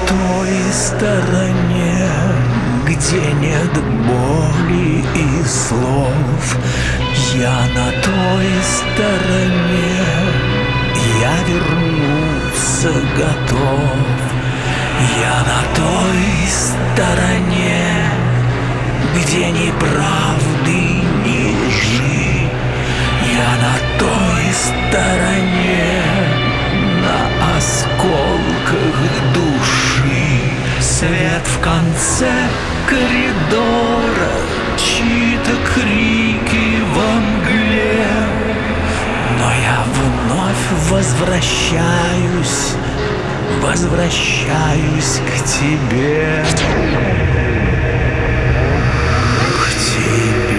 той стороне, где нет боли и слов. Я на той стороне, я вернуться готов. Я на той стороне, где ни правды, ни лжи. Я на той стороне, на осколках души. Свет в конце коридора, чьи-то крики во мгле. Но я вновь возвращаюсь к тебе. К тебе.